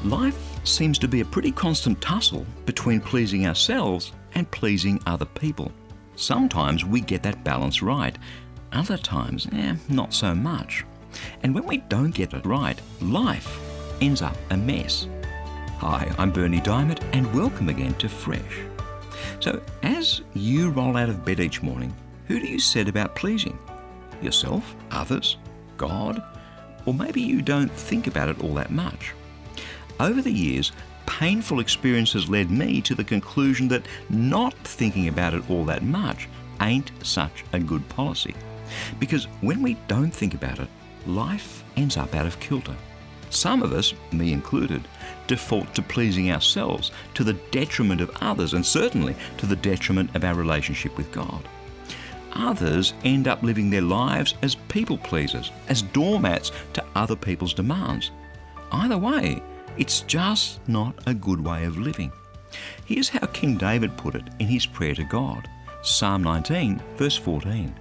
Life seems to be a pretty constant tussle between pleasing ourselves and pleasing other people. Sometimes we get that balance right, other times, not so much. And when we don't get it right, life ends up a mess. Hi, I'm Bernie Diamond, and welcome again to Fresh. So, as you roll out of bed each morning, who do you set about pleasing? Yourself? Others? God? Or maybe you don't think about it all that much. Over the years, painful experiences led me to the conclusion that not thinking about it all that much ain't such a good policy. Because when we don't think about it, life ends up out of kilter. Some of us, me included, default to pleasing ourselves to the detriment of others, and certainly to the detriment of our relationship with God. Others end up living their lives as people pleasers, as doormats to other people's demands. Either way, it's just not a good way of living. Here's how King David put it in his prayer to God. Psalm 19, verse 14.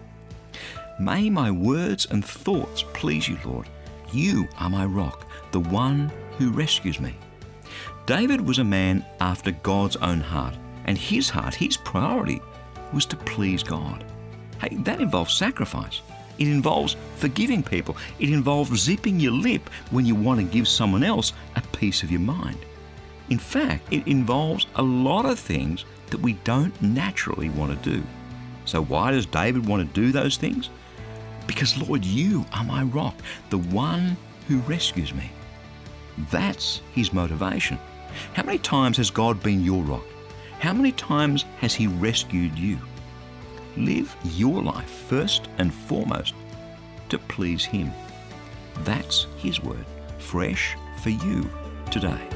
May my words and thoughts please you, Lord. You are my rock, the one who rescues me. David was a man after God's own heart, and his heart, his priority, was to please God. Hey, that involves sacrifice. It involves forgiving people. It involves zipping your lip when you want to give someone else a piece of your mind. In fact, it involves a lot of things that we don't naturally want to do. So why does David want to do those things? Because, Lord, you are my rock, the one who rescues me. That's his motivation. How many times has God been your rock? How many times has he rescued you? Live your life first and foremost to please him. That's his word, fresh for you today.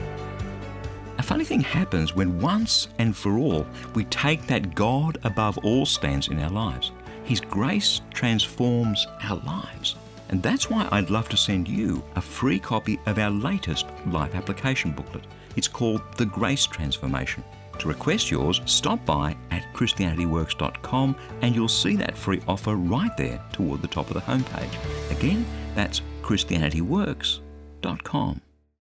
A funny thing happens when once and for all we take that God above all stance in our lives. His grace transforms our lives. And that's why I'd love to send you a free copy of our latest life application booklet. It's called The Grace Transformation. To request yours, stop by at ChristianityWorks.com and you'll see that free offer right there toward the top of the homepage. Again, that's ChristianityWorks.com.